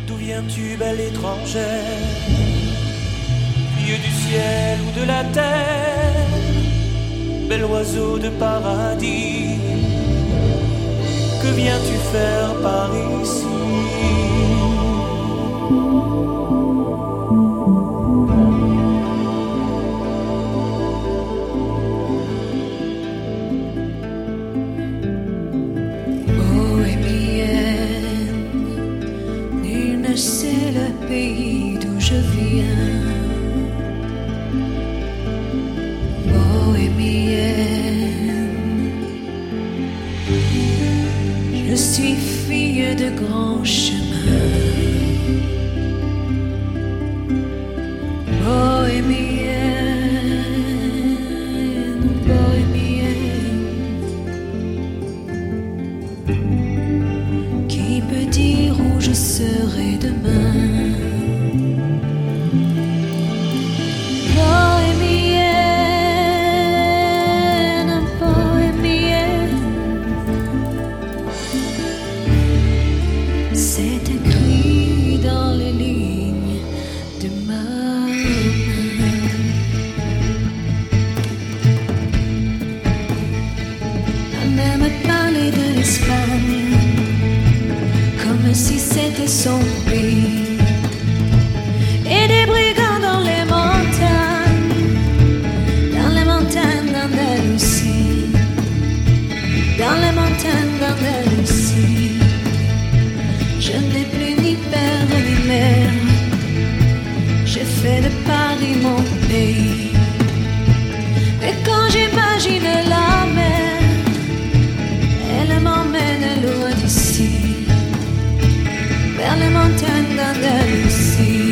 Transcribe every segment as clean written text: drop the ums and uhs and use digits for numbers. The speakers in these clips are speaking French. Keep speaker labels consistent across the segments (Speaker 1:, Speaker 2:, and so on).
Speaker 1: D'où viens-tu, belle étrangère? Dieu du ciel ou de la terre, bel oiseau de paradis, que viens-tu faire par ici?
Speaker 2: C'est le pays d'où je viens, bohémienne. Je suis fille de grands chemins, bohémienne, bohémienne. Qui peut dire où je serai demain? Bohémienne, bohémienne, c'est écrit dans les lignes de ma main. La mer me parlait de l'Espagne, comme si c'était son pays, et des brigands dans les montagnes d'Andalousie, dans les montagnes d'Andalousie. Je n'ai plus ni père ni mère, j'ai fait de Paris mon pays. Et quand j'imagine la mer, elle m'emmène loin d'ici, vers les montagnes d'Andalousie.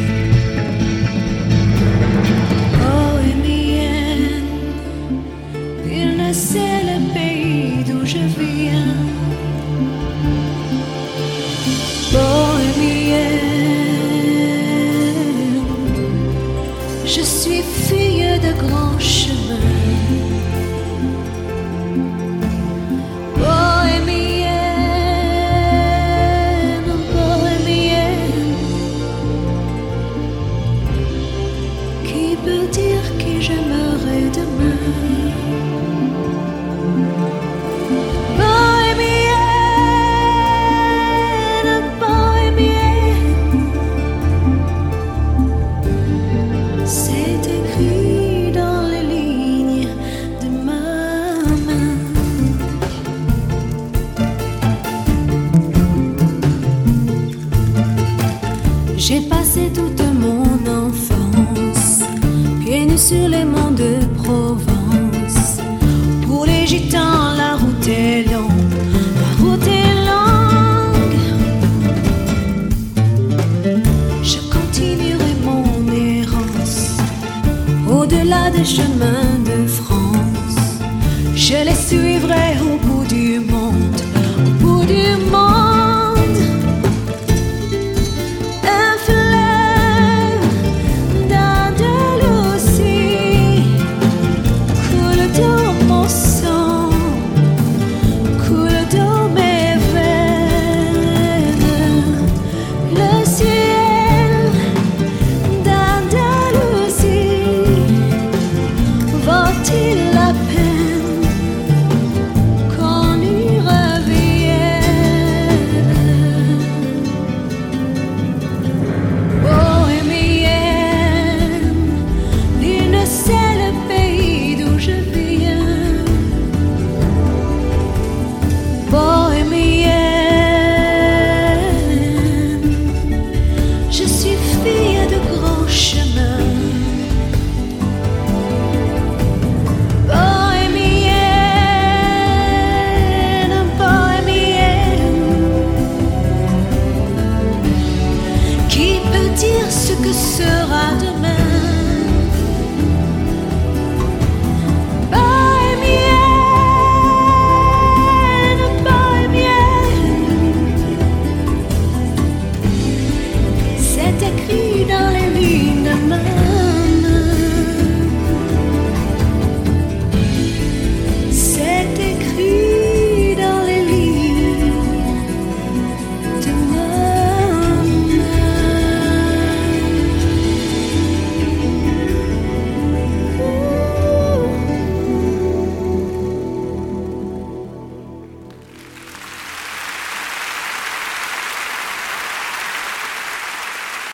Speaker 2: Bohémienne, il ne sait le pays d'où je viens. Bohémienne, je suis fille de grands chemins. J'ai passé toute mon enfance pieds nus sur les monts de Provence. Pour les gitans, la route est longue, la route est longue. Je continuerai mon errance au-delà des chemins